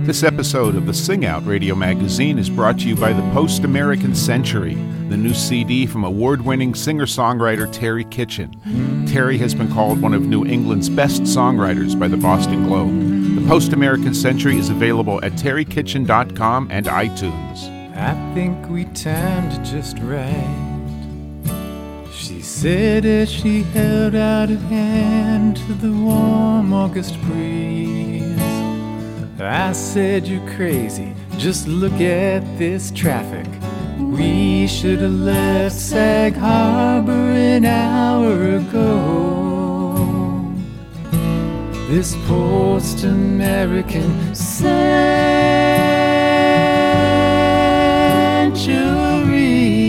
This episode of the Sing Out Radio Magazine is brought to you by the Post-American Century, the new CD from award-winning singer-songwriter Terry Kitchen. Terry has been called one of New England's best songwriters by the Boston Globe. The Post-American Century is available at terrykitchen.com and iTunes. I think we timed it just right. She said as she held out her hand to the warm August breeze. I said, you're crazy, just look at this traffic. We should have left Sag Harbor an hour ago. This post-American century.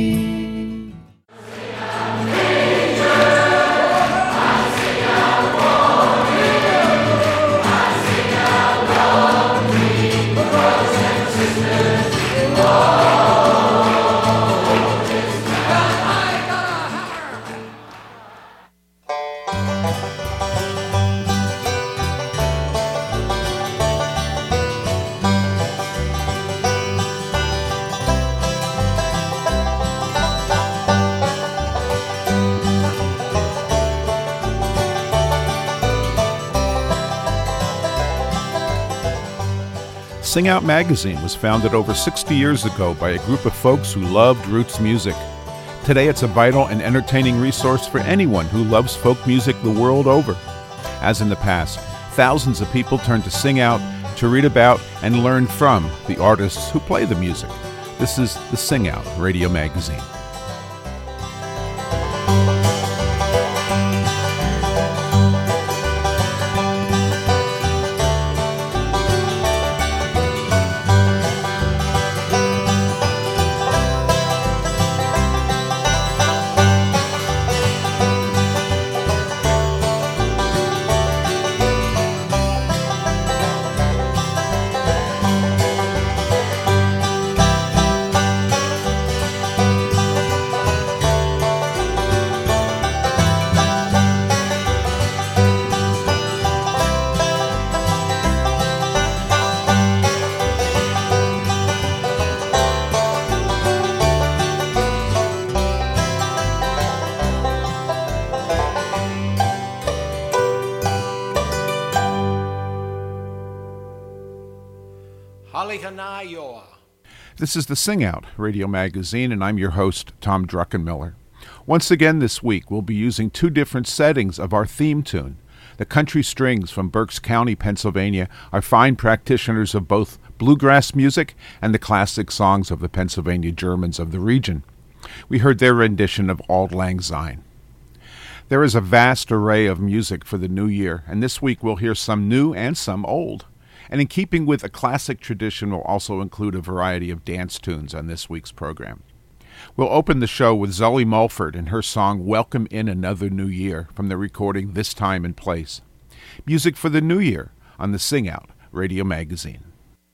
Sing Out Magazine was founded over 60 years ago by a group of folks who loved roots music. Today it's a vital and entertaining resource for anyone who loves folk music the world over. As in the past, thousands of people turn to Sing Out to read about and learn from the artists who play the music. This is the Sing Out Radio Magazine. This is the Sing Out Radio Magazine, and I'm your host, Tom Druckenmiller. Once again this week, we'll be using two different settings of our theme tune. The Country Strings from Berks County, Pennsylvania, are fine practitioners of both bluegrass music and the classic songs of the Pennsylvania Germans of the region. We heard their rendition of Auld Lang Syne. There is a vast array of music for the new year, and this week we'll hear some new and some old. And in keeping with a classic tradition, we'll also include a variety of dance tunes on this week's program. We'll open the show with Zully Mulford and her song Welcome in Another New Year from the recording This Time and Place. Music for the new year on the Sing Out Radio Magazine.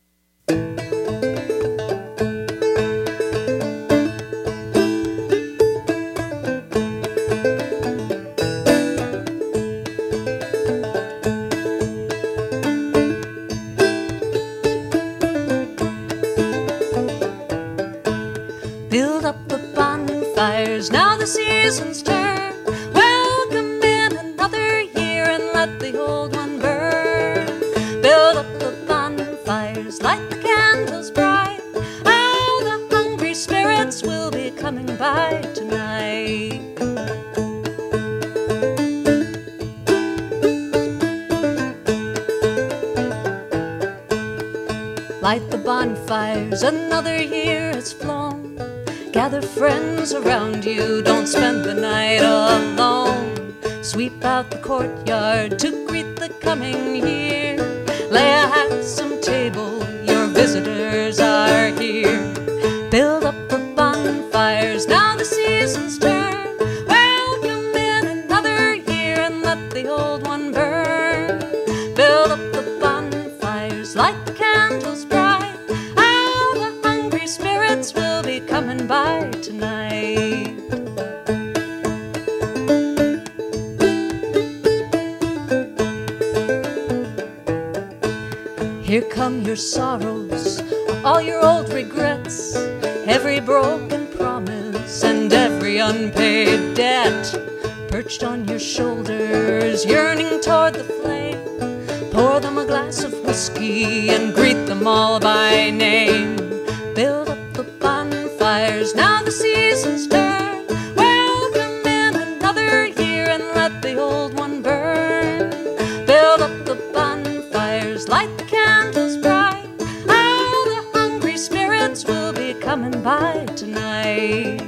Now the seasons turn. Welcome in another year and let the old one burn. Build up the bonfires, light the candles bright. How the hungry spirits will be coming by tonight. Light the bonfires, another year has flown. Gather friends around you, don't spend the night alone. Sweep out the courtyard to greet the coming year. Lay a handsome table, your visitors are here. Build up the bonfires, now the seasons turn. Welcome in another year and let the old one burn. Build up the bonfires, light the candles bright. How the hungry spirits will be coming by tonight. Here overcome your sorrows, all your old regrets, every broken promise and every unpaid debt. Perched on your shoulders, yearning toward the flame, pour them a glass of whiskey and greet them all by name. Build up the bonfires, now the season's turn. Welcome in another year and let the old one burn. Build up the bonfires, light the candles bright. All the hungry spirits will be coming by tonight.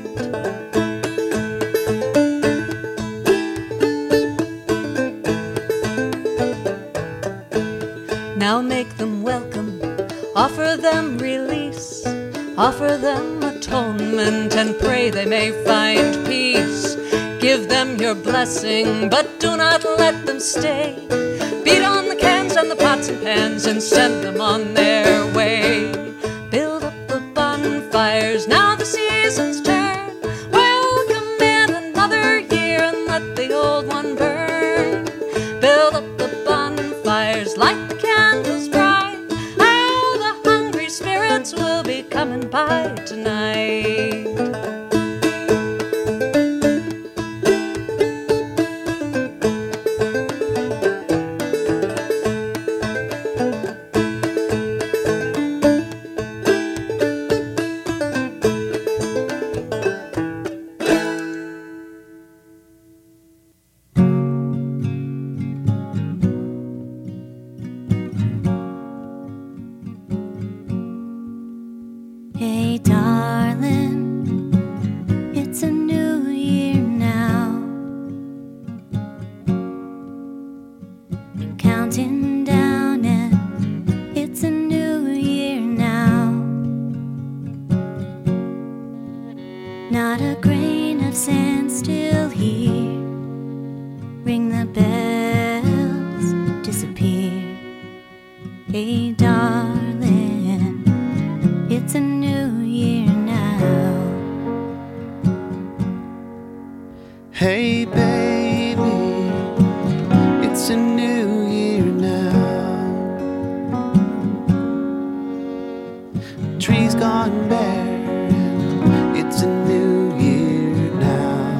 Now make them welcome, offer them release, offer them atonement and pray they may find peace. Give them your blessing, but do not let them stay. Beat on the cans and the pots and pans and send them on their way. Build up the bonfires, now the season's turn. Welcome in another year and let the old one burn. Build up the bonfires, light the candles bright. All the hungry spirits will be coming by tonight. Hey darling, it's a new year now. You're counting down and it's a new year now. Not a grain of sand still here. Ring the bells, disappear. Hey darling, it's a new year now. Hey baby, it's a new year now. Trees gone bare, and it's a new year now.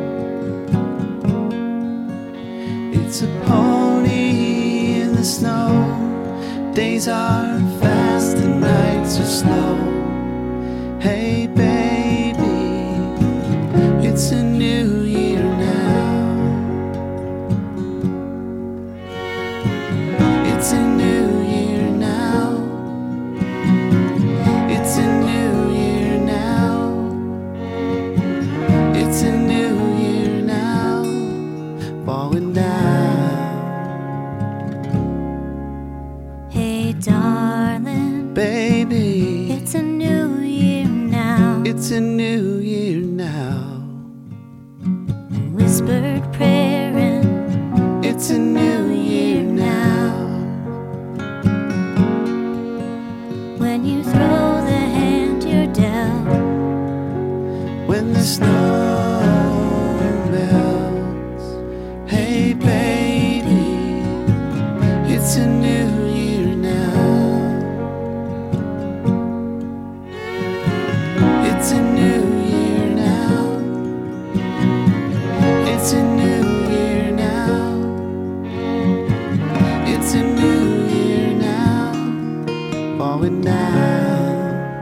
It's a pony in the snow. Days are fast and nights are slow. Hey baby, it's a new year now. It's a new year now. It's a new year now. It's a new year now. Falling down. Hey darling, Baby, it's a new year now. it's a new year now. Whispered prayer and It's a new year now. when you throw the hand you're dealt, When the snow melts. Hey baby, it's a new year now. It's a new year now. It's a new year now. It's a new year now. Falling down.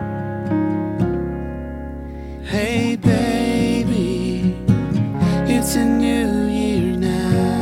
Hey baby, it's a new year now.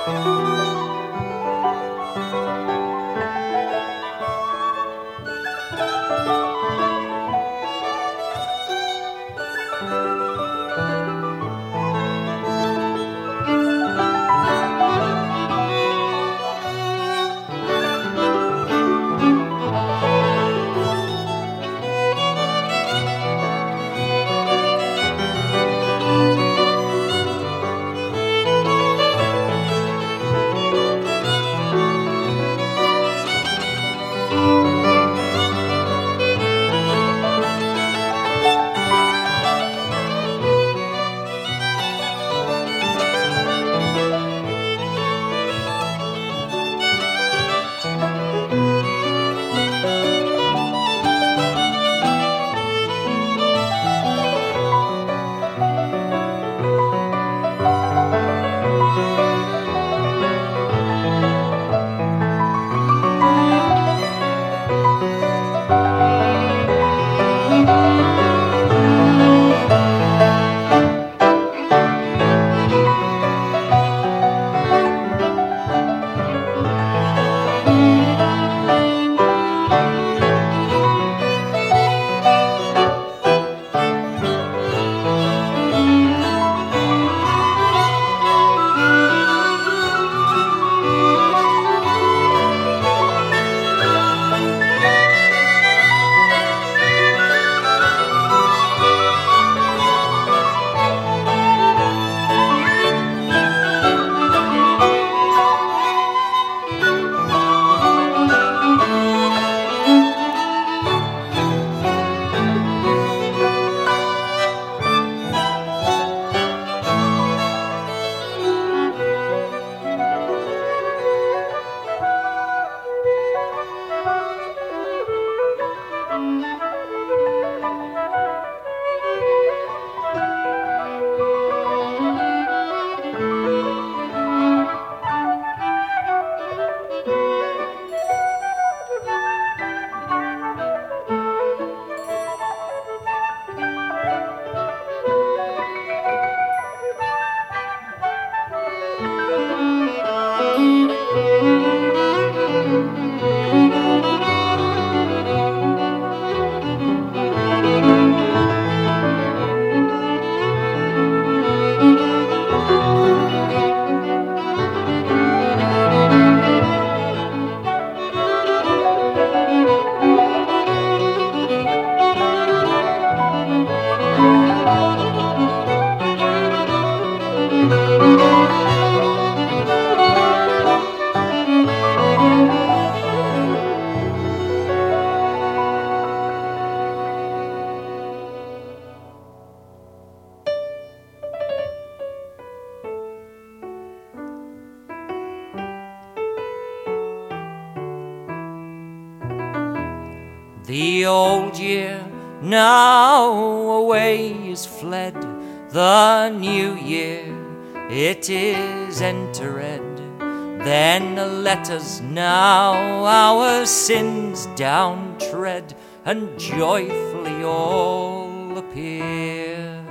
The old year now away is fled, the new year it is entered. Then let us now our sins down tread, and joyfully all appear.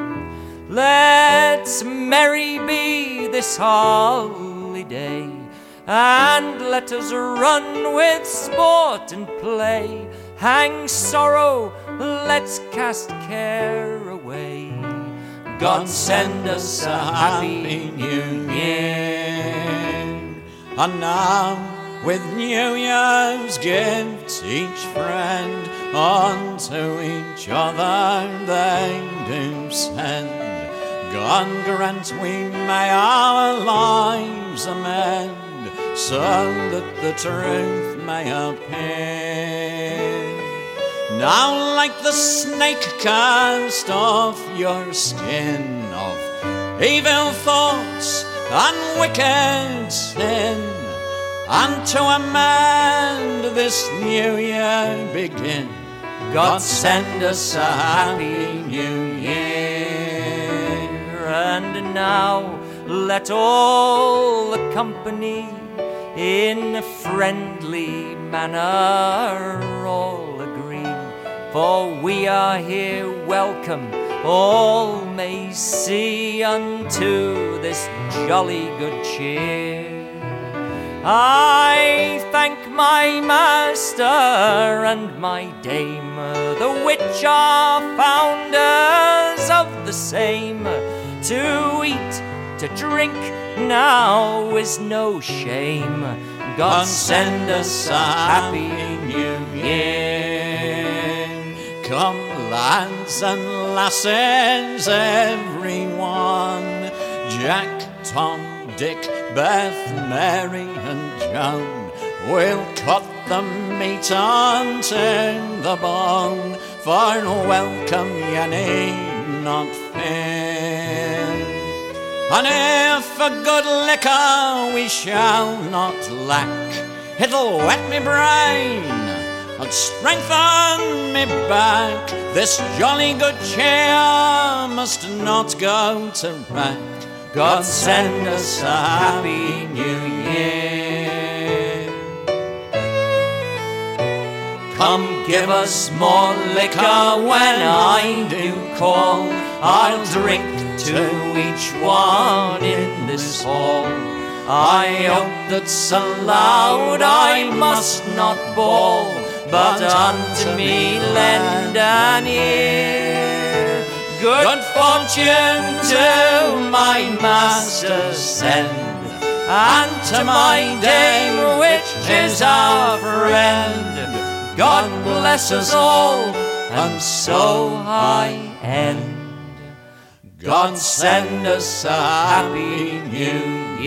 Let's merry be this holiday, and let us run with sport and play. Hang sorrow, let's cast care away. God send us a happy new year. And now with New Year's gifts each friend unto each other they do send. God grant we may our lives amend, so that the truth may appear. Now like the snake cast off your skin of evil thoughts and wicked sin, and to amend this new year begin. God send us a happy new year. And now let all the company in a friendly manner all agree, for we are here welcome all may see unto this jolly good cheer. I thank my master and my dame, the which are founders of the same. To eat, to drink now is no shame. God send us a happy new year. Come lads and lasses, everyone, Jack, Tom, Dick, Beth, Mary and Joan, we'll cut the meat unto the bone, for welcome ye need not fear. And if a good liquor we shall not lack, it'll wet me brain and strengthen me back. This jolly good cheer must not go to wreck. God send us a happy new year. Come give us more liquor when I do call. I'll drink to each one in this hall. I hope that's allowed, I must not bawl, but unto me lend an ear. Good fortune to my master send, and to my dame which is our friend. God bless us all, and so I end. God send us a happy new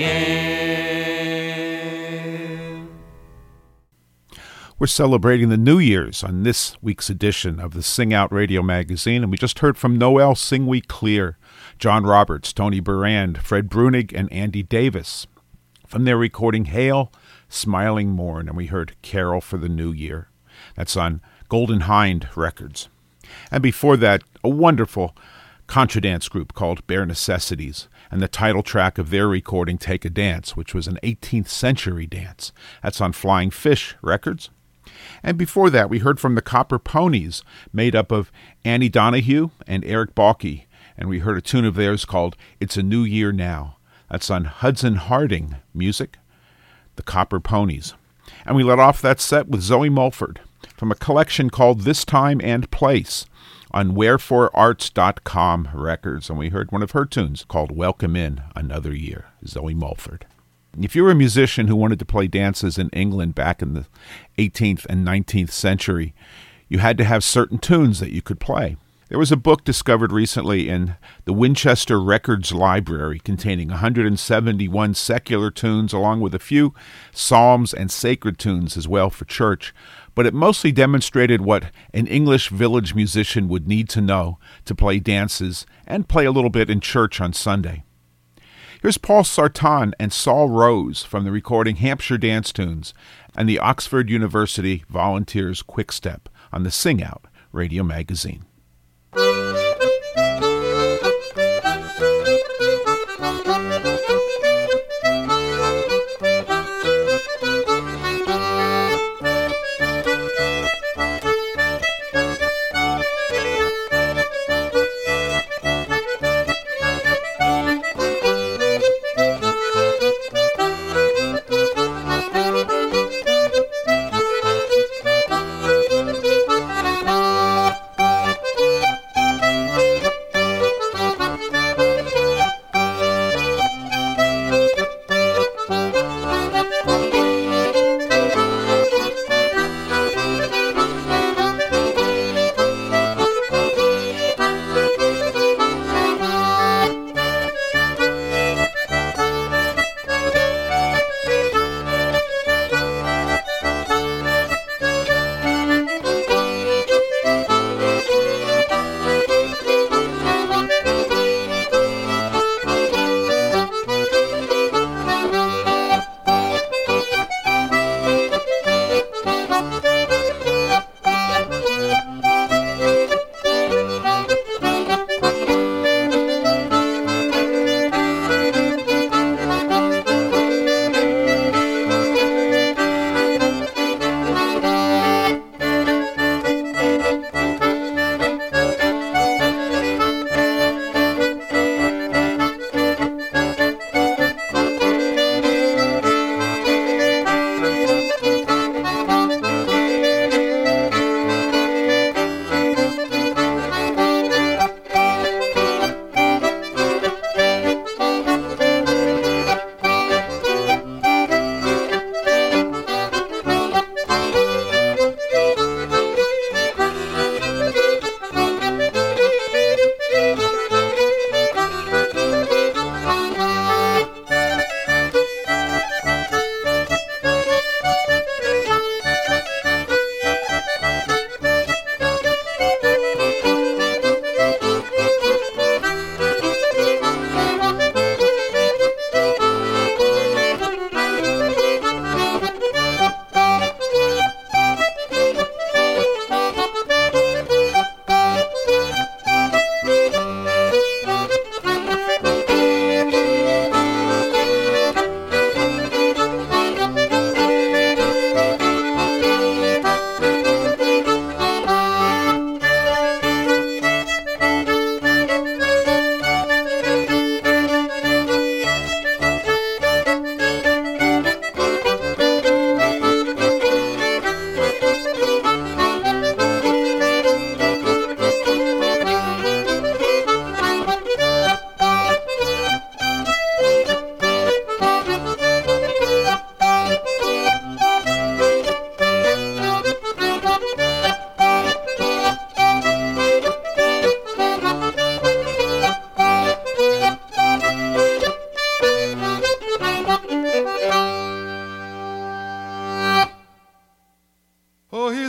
year. We're celebrating the New Year's on this week's edition of the Sing Out Radio Magazine, and we just heard from Noel Sing We Clear, John Roberts, Tony Burand, Fred Brunig, and Andy Davis. From their recording Hail, Smiling Morn, and we heard Carol for the New Year. That's on Golden Hind Records. And before that, a wonderful contradance group called Bare Necessities, and the title track of their recording, Take a Dance, which was an 18th century dance. That's on Flying Fish Records. And before that, we heard from the Copper Ponies, made up of Annie Donahue and Eric Balke, and we heard a tune of theirs called It's a New Year Now. That's on Hudson Harding Music, the Copper Ponies. And we let off that set with Zoe Mulford from a collection called This Time and Place on WhereforeArts.com Records, and we heard one of her tunes called Welcome In Another Year, Zoe Mulford. If you were a musician who wanted to play dances in England back in the 18th and 19th century, you had to have certain tunes that you could play. There was a book discovered recently in the Winchester Records Library containing 171 secular tunes along with a few psalms and sacred tunes as well for church, but it mostly demonstrated what an English village musician would need to know to play dances and play a little bit in church on Sunday. Here's Paul Sartan and Saul Rose from the recording Hampshire Dance Tunes and the Oxford University Volunteers Quick Step on the Sing Out Radio Magazine.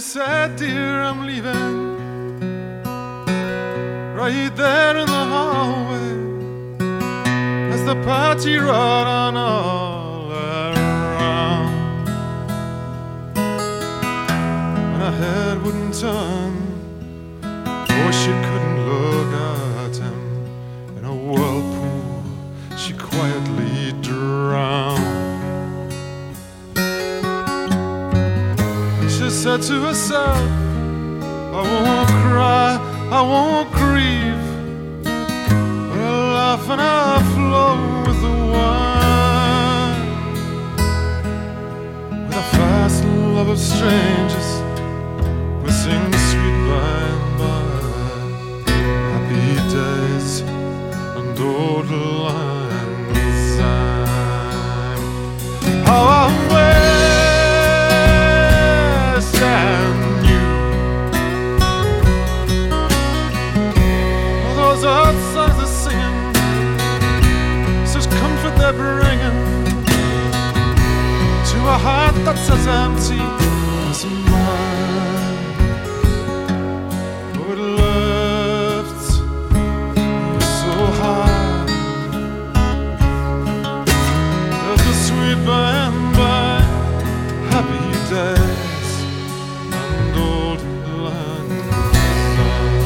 said, dear, I'm leaving. Right there in the hallway, as the party rolled on all around, and her head wouldn't turn, for she couldn't look at him. In a whirlpool she quietly drowned. She said to herself, I won't cry, I won't grieve, but I'll laugh and I'll flow with the wine. With a fast love of strangers, we'll sing sweet by and by, happy days and old lang syne. How I wish I knew those old songs they're singing, such comfort they're bringing to a heart that's as empty as mine. Oh, it lifts you so high. There's the sweet by and by, happy days and old lang syne.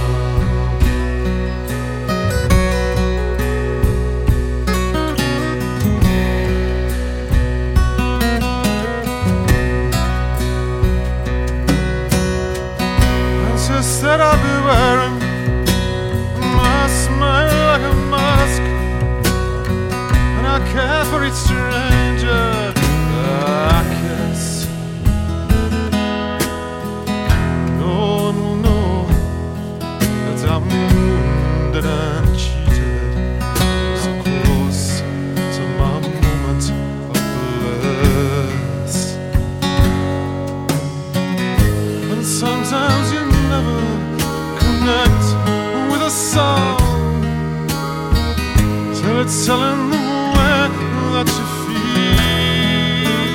And she said I'll be wearing my smile like a mask, and I care for each stranger I kiss. No one will know that I'm wounded and cheated, so close to my moment of bliss. And sometimes you never connect with a song till it's telling the way that you feel.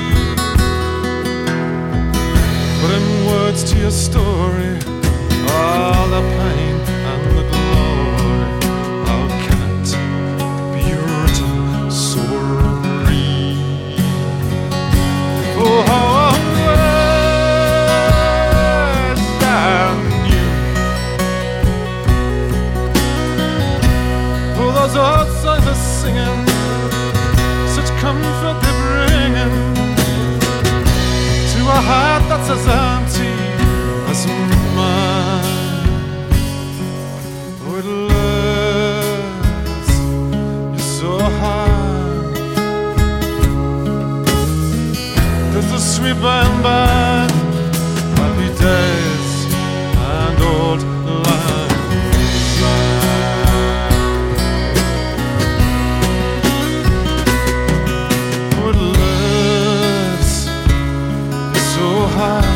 But in words to your story, all the pain and the glory, how can it be written so real? Oh, how I wish I knew. Oh, those old songs are singing, such comfort they're bringing to a heart that's as empty as mine. Oh, it lifts you so high. There's the sweet by and by, happy days and old lang syne. Oh, it lifts you so high.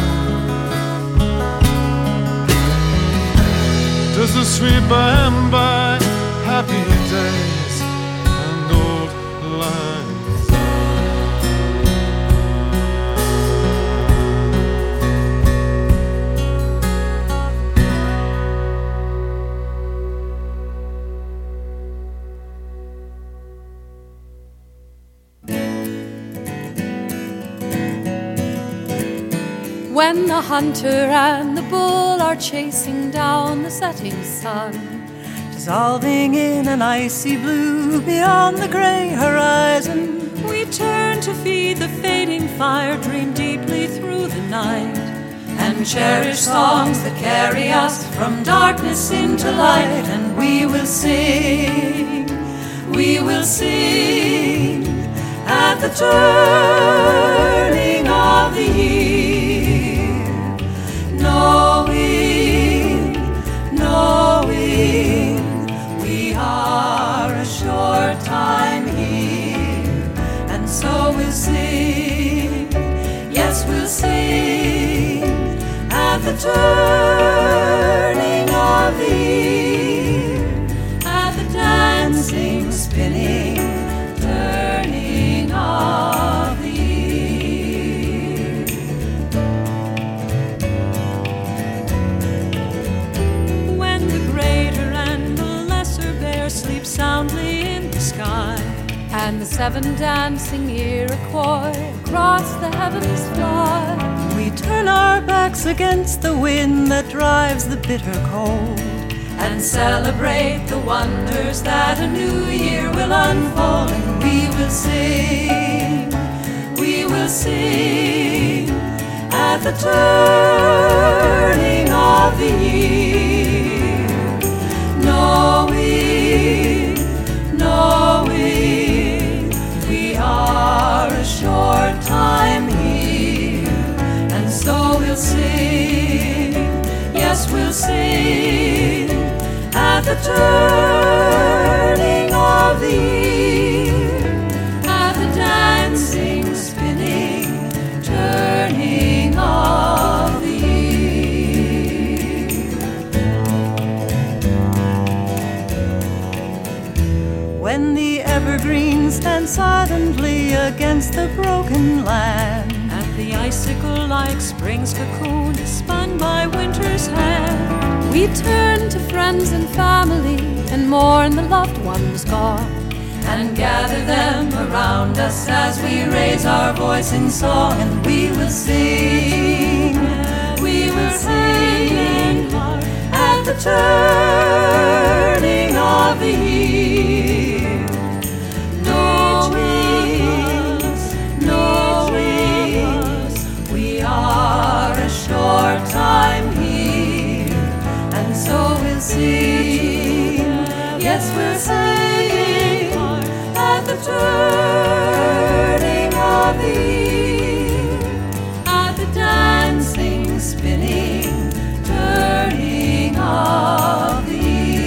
There's the sweet by and by, happy days and old lang When the hunter and the bull are chasing down the setting sun, dissolving in an icy blue beyond the gray horizon, we turn to feed the fading fire, dream deeply through the night, and cherish songs that carry us from darkness into light. And we will sing at the turning of the year, knowing we are a short time here. And so we'll sing, yes, we'll sing at the turning of the year, at the dancing, spinning, turning of the year. 7 dancing Iroquois across the heavens fly. We turn our backs against the wind that drives the bitter cold, and celebrate the wonders that a new year will unfold. And we will sing at the turning of the year, knowing we are a short time here. And so we'll sing, yes, we'll sing at the turning of the year, at the dancing, spinning, turning of the year. When the evergreen stands silently against the broken land, and the icicle-like spring's cocoon is spun by winter's hand, we turn to friends and family and mourn the loved ones gone, and gather them around us as we raise our voice in song. And we will sing at the turning of the year, knowing we are a short time here. And so we'll sing, yes, we'll sing at the turning of the year, at the dancing, spinning, turning of the year.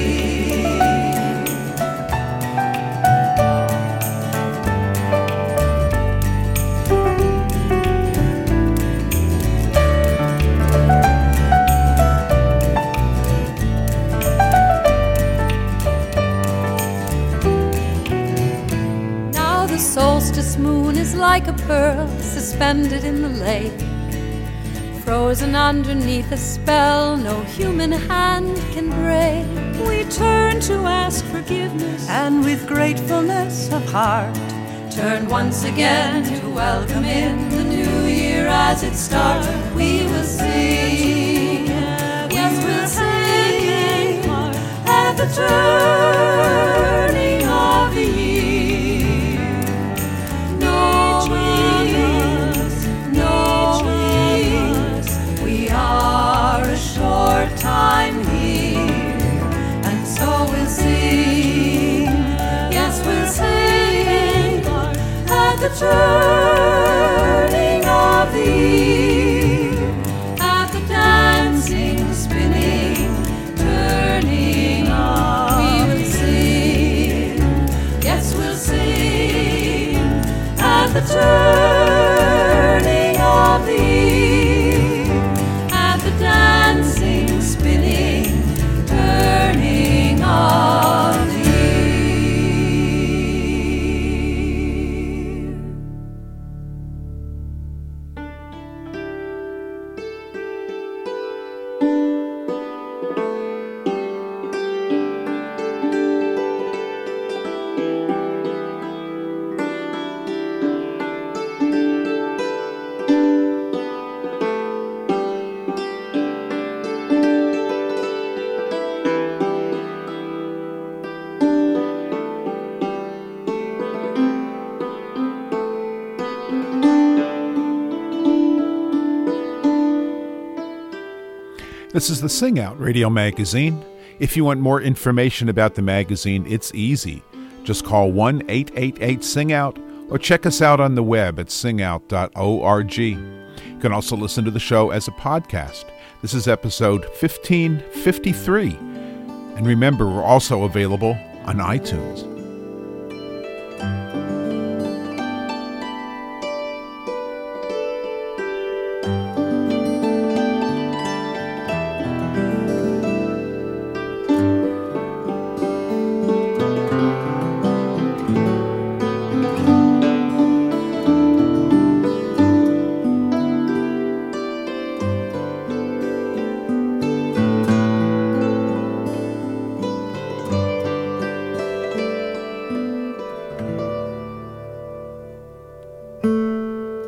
Now the solstice moon is like a pearl suspended in the lake, frozen underneath a spell no human hand can break. we turn to ask forgiveness, and with gratefulness of heart, turn once again to welcome in the new year as it starts. We will sing, yes, we'll sing at the turning of the year, knowing we are a short time here. And so we'll sing, yes, we'll sing at the turning of the year, at the dancing, spinning, turning of. We will sing, yes, we'll sing at the turning of the year, at the dancing, spinning, turning of the year. This is the Sing Out Radio Magazine. If you want more information about the magazine, it's easy. Just call 1-888-SING-OUT or check us out on the web at singout.org. You can also listen to the show as a podcast. This is episode 1553. And remember, we're also available on iTunes.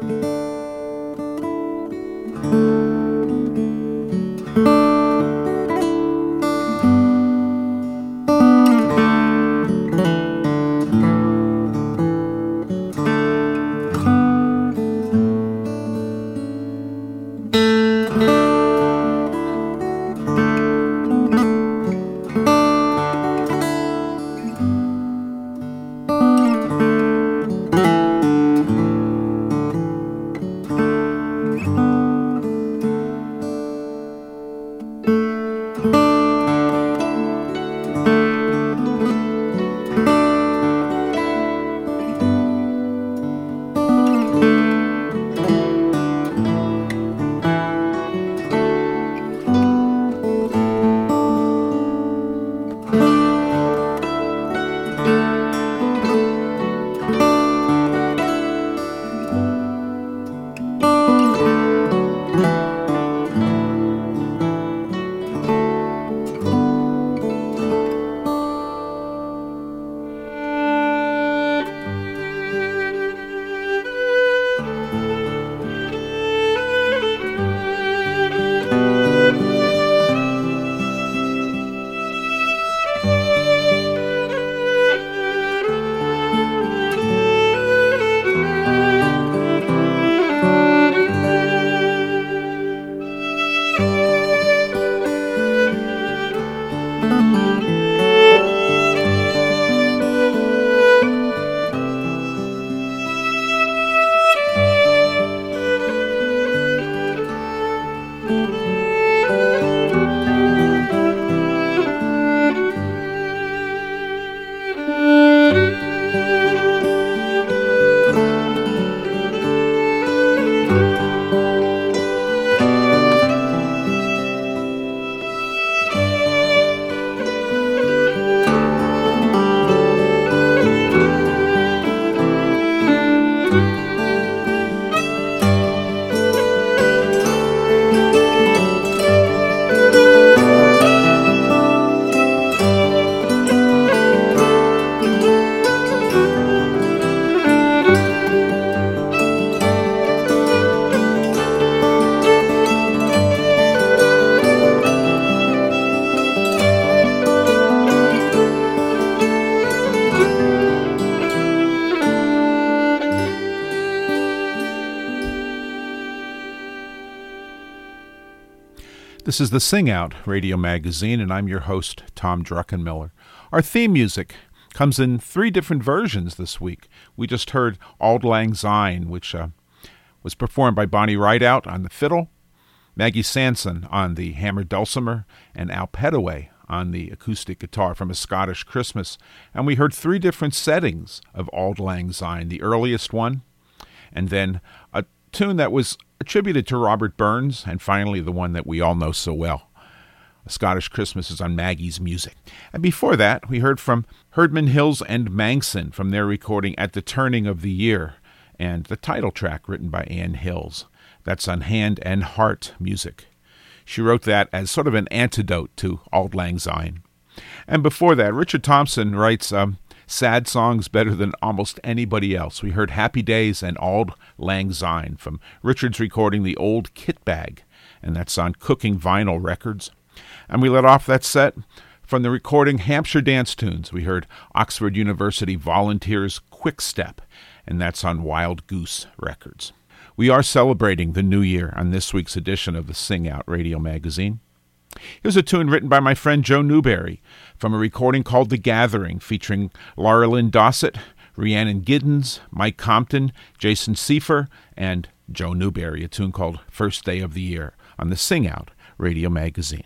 This is the Sing Out Radio Magazine, and I'm your host, Tom Druckenmiller. Our theme music comes in 3 different versions this week. We just heard Auld Lang Syne, which was performed by Bonnie Rideout on the fiddle, Maggie Sanson on the hammered dulcimer, and Al Petaway on the acoustic guitar from A Scottish Christmas. And we heard 3 different settings of Auld Lang Syne, the earliest one, and then a tune that was attributed to Robert Burns, and finally the one that we all know so well. A Scottish Christmas is on Maggie's music. And before that, we heard from Herdman Hills and Mangson from their recording At the Turning of the Year, and the title track written by Ann Hills. That's on Hand and Heart Music. She wrote that as sort of an antidote to Auld Lang Syne. And before that, Richard Thompson writes sad songs better than almost anybody else. We heard Happy Days and Auld Lang Syne from Richard's recording The Old Kit Bag, and that's on Cooking Vinyl Records. And we let off that set from the recording Hampshire Dance Tunes. We heard Oxford University Volunteers Quick Step, and that's on Wild Goose Records. We are celebrating the new year on this week's edition of the Sing Out Radio Magazine. Here's a tune written by my friend Joe Newberry from a recording called The Gathering, featuring Laura Lynn Dossett, Rhiannon Giddens, Mike Compton, Jason Seifer, and Joe Newberry, a tune called First Day of the Year on the Sing Out Radio Magazine.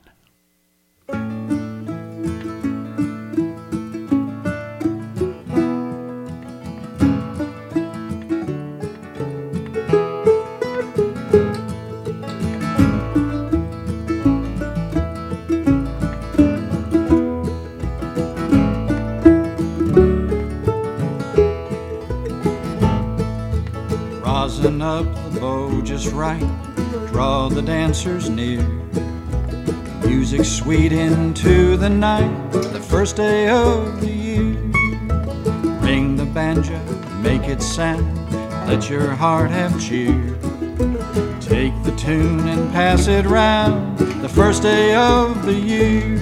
Rosin up the bow just right, draw the dancers near. Music sweet into the night, the first day of the year. Ring the banjo, make it sound, let your heart have cheer. Take the tune and pass it round the first day of the year.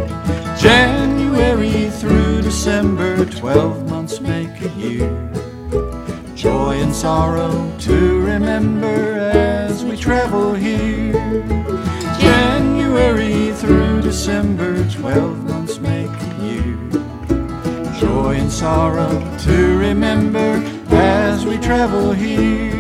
January through December, 12 months make a year. Joy and sorrow to remember as we travel here. January through December, 12 months make a year. Joy and sorrow to remember as we travel here.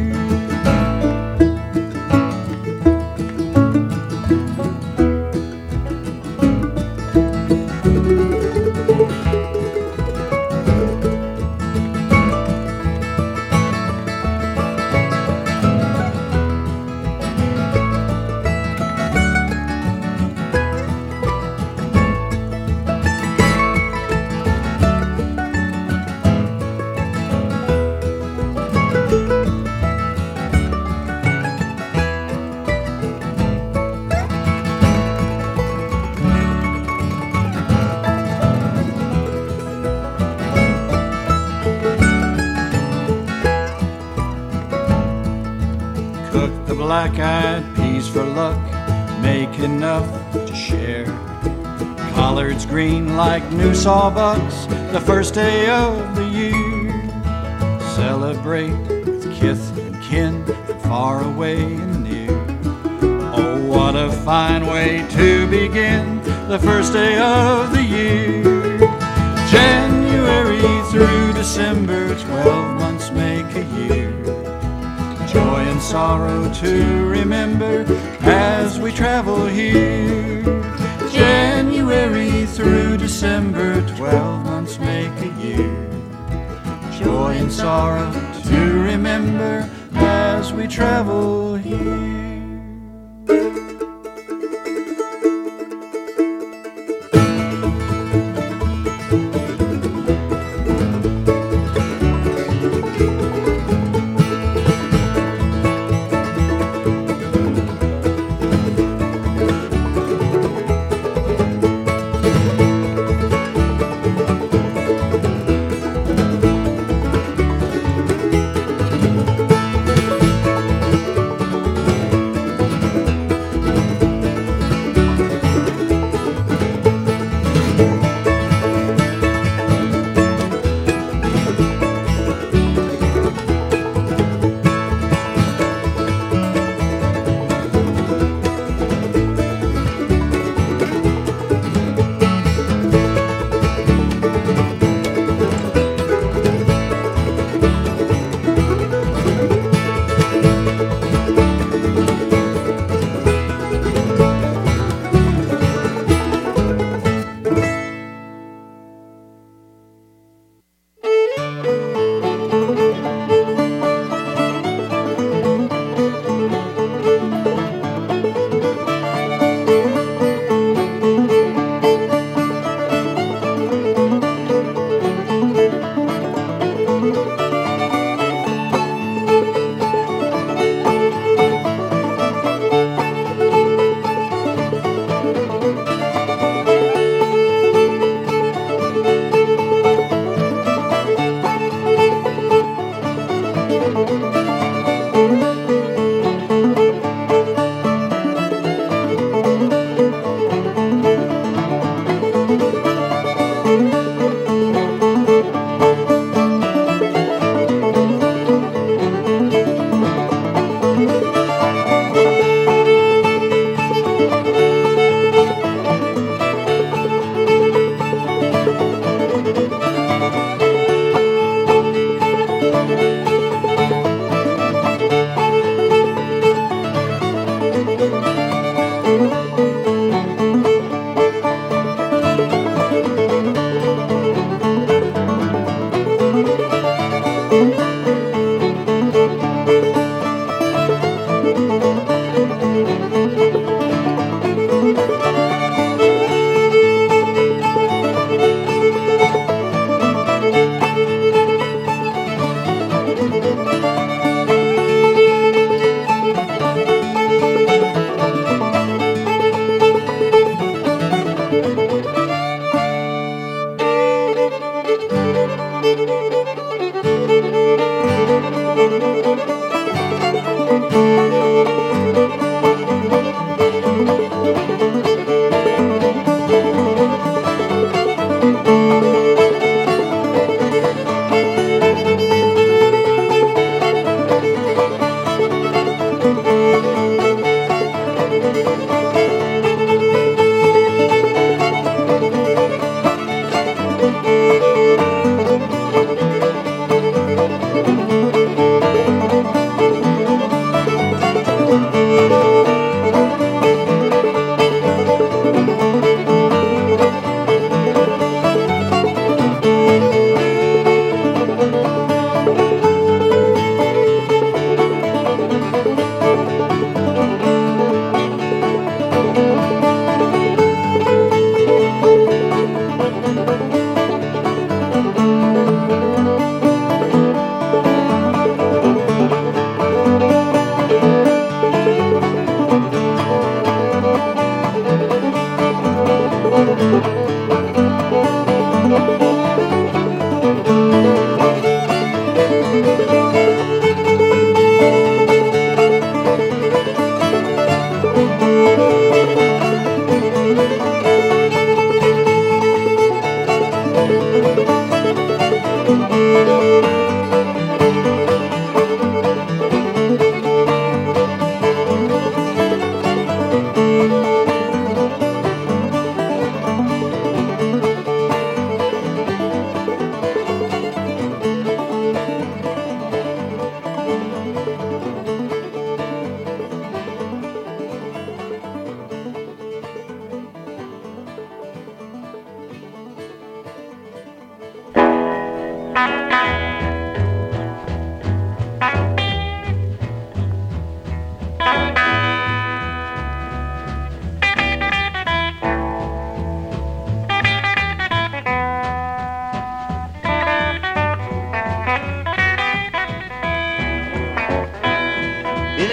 Black-eyed peas for luck, make enough to share. Collards green like new sawbucks, the first day of the year. Celebrate with kith and kin, far away and near. Oh, what a fine way to begin the first day of the year. January through December, 12 months make a year. Joy and sorrow to remember as we travel here. January through December, 12 months make a year. Joy and sorrow to remember as we travel here.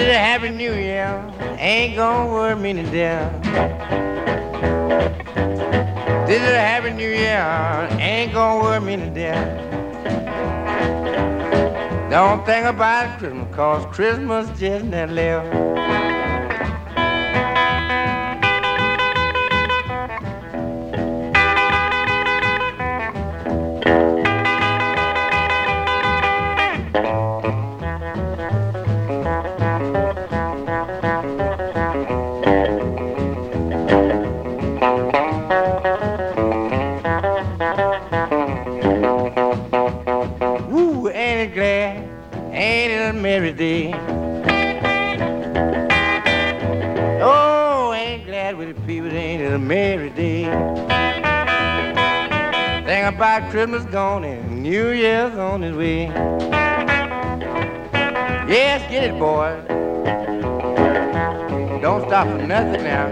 This is a happy new year, ain't gonna worry me to death. This is a happy new year, ain't gonna worry me to death. Don't think about Christmas, cause Christmas just never left. Merry day. Oh, ain't glad with the people, ain't it a merry day. Think about Christmas gone and New Year's on his way. Yes, get it, boy. Don't stop for nothing now.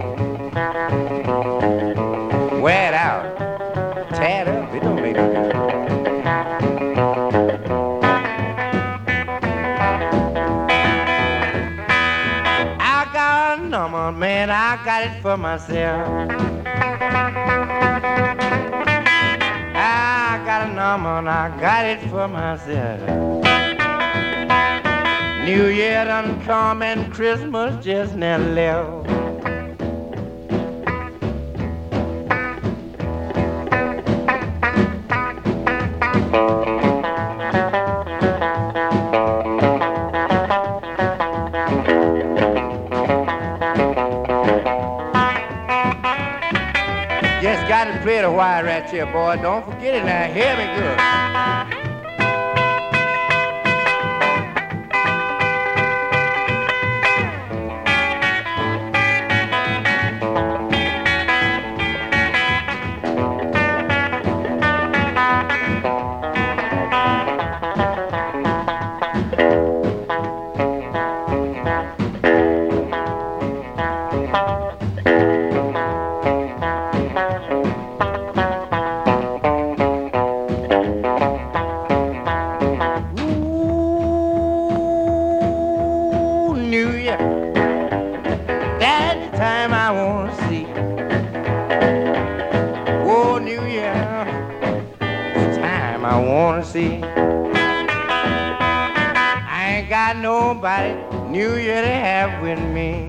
Wear it out. Tear it up, it don't make no difference. Man, I got it for myself. I got a number and I got it for myself. New Year done come and Christmas just never left. Gotta play the wire right here, boy. Don't forget it now. Hear me good. I ain't got nobody New Year to have with me.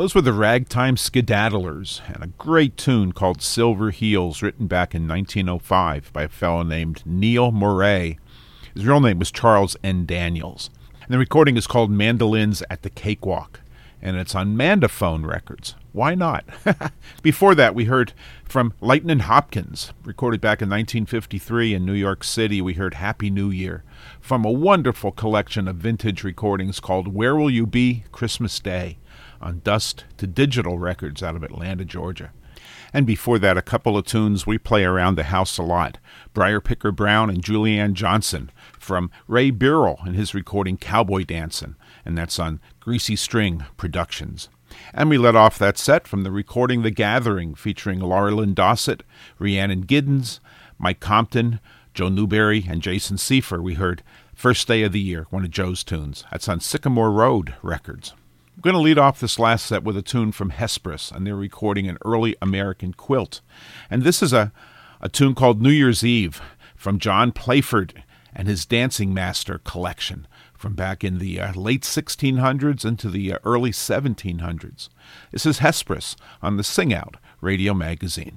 Those were the Ragtime Skedaddlers, and a great tune called Silver Heels, written back in 1905 by a fellow named Neil Moray. His real name was Charles N. Daniels. And the recording is called Mandolins at the Cakewalk, and it's on Mandophone Records. Why not? Before that, we heard from Lightnin' Hopkins, recorded back in 1953 in New York City. We heard Happy New Year from a wonderful collection of vintage recordings called Where Will You Be Christmas Day on Dust to Digital Records out of Atlanta, Georgia. And before that, a couple of tunes we play around the house a lot. Briar Picker Brown and Julianne Johnson from Ray Birrell and his recording Cowboy Dancin', and that's on Greasy String Productions. And we let off that set from the recording The Gathering, featuring Laura Lynn Dossett, Rhiannon Giddens, Mike Compton, Joe Newberry, and Jason Seifer. We heard First Day of the Year, one of Joe's tunes. That's on Sycamore Road Records. I'm going to lead off this last set with a tune from Hesperus, and they're recording an early American quilt. And this is a tune called New Year's Eve from John Playford and his Dancing Master collection from back in the late 1600s into the early 1700s. This is Hesperus on the Sing Out Radio Magazine.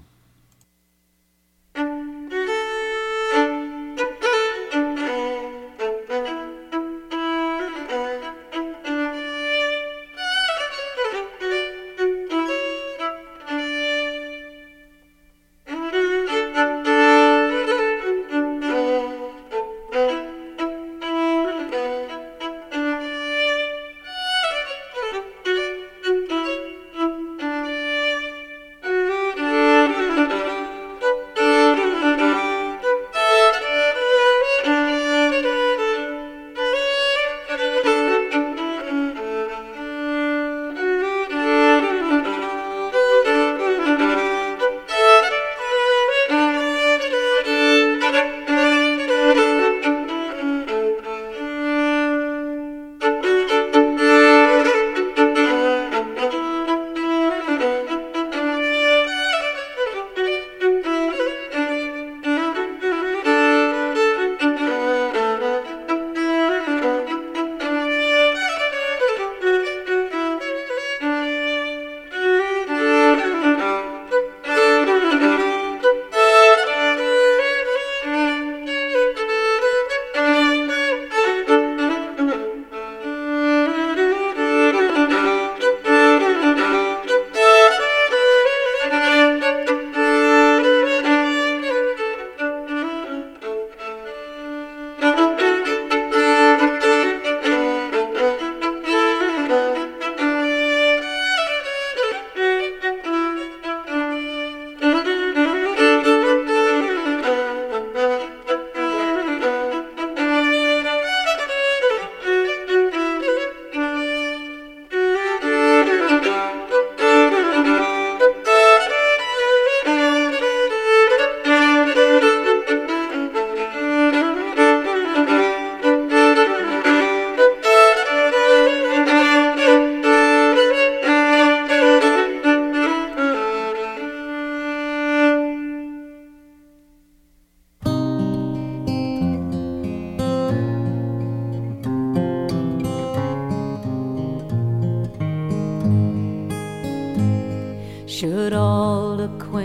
Should old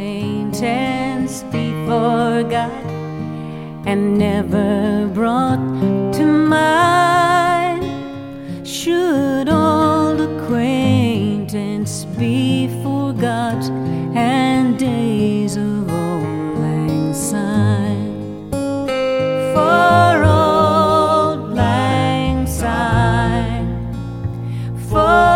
acquaintance be forgot and never brought to mind? Should old acquaintance be forgot and days of old lang syne? For old lang syne, for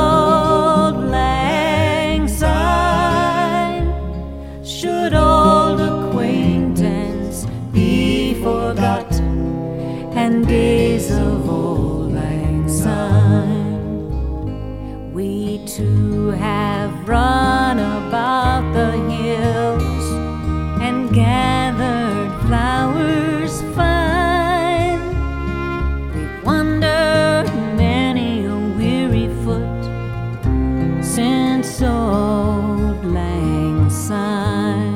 days of old lang syne. We too have run about the hills and gathered flowers fine. We've wandered many a weary foot since old lang syne.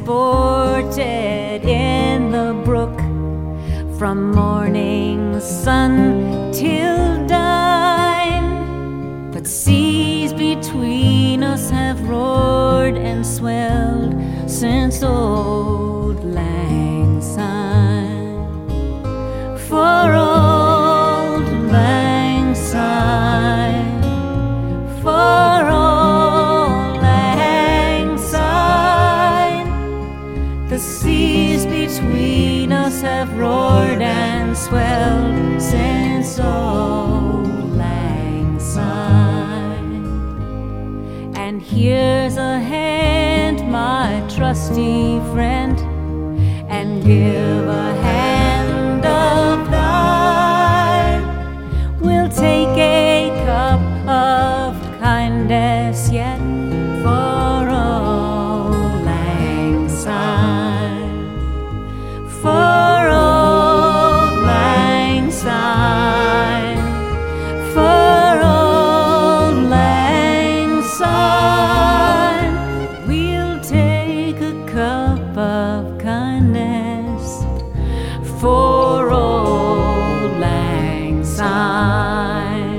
sported in the brook from morning sun till dine. But seas between us have roared and swelled since old Lang Syne. For old Lang Syne, for old Lang Syne, the seas between us have roared and swelled since old Lang Syne. And here's a hand, my trusty friend, and give a hand of thine. We'll take a cup of kindness yet for old Lang Syne, for old Lang Syne, for old Lang Syne. We'll take a cup of kindness for old Lang Syne.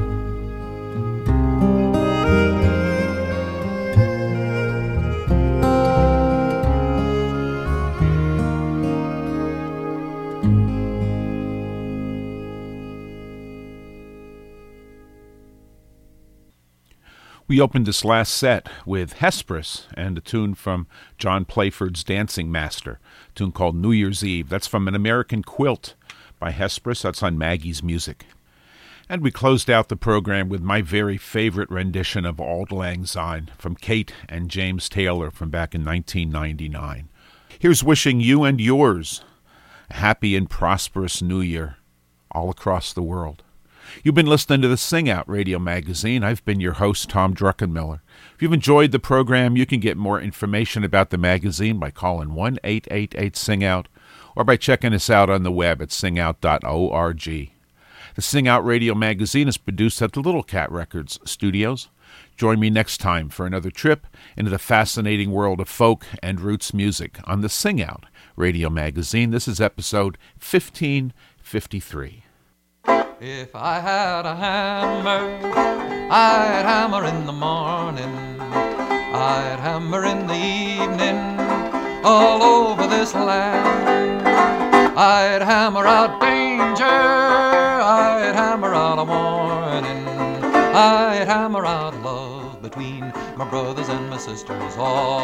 We opened this last set with Hesperus and a tune from John Playford's Dancing Master, a tune called New Year's Eve. That's from An American Quilt by Hesperus. That's on Maggie's Music. And we closed out the program with my very favorite rendition of Auld Lang Syne from Kate and James Taylor from back in 1999. Here's wishing you and yours a happy and prosperous New Year all across the world. You've been listening to the Sing Out Radio Magazine. I've been your host, Tom Druckenmiller. If you've enjoyed the program, you can get more information about the magazine by calling 1-888-SING-OUT or by checking us out on the web at singout.org. The Sing Out Radio Magazine is produced at the Little Cat Records studios. Join me next time for another trip into the fascinating world of folk and roots music on the Sing Out Radio Magazine. This is episode 1553. If I had a hammer, I'd hammer in the morning, I'd hammer in the evening, all over this land. I'd hammer out danger, I'd hammer out a warning, I'd hammer out love between my brothers and my sisters,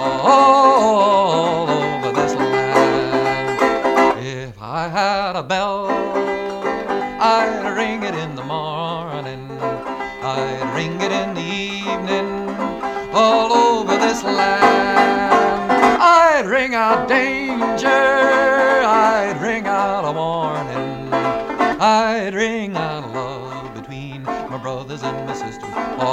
all over this land. If I had a bell, I'd ring it in the morning, I'd ring it in the evening, all over this land. I'd ring out danger, I'd ring out a warning, I'd ring out love between my brothers and my sisters,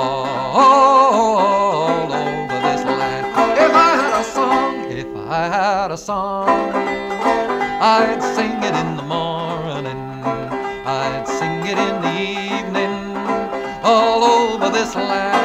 all over this land. If I had a song, if I had a song, I'd sing it in the morning, I'd sing it in the evening, all over this land.